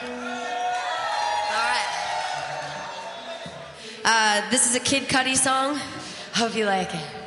All right. This is a Kid Cudi song. Hope you like it.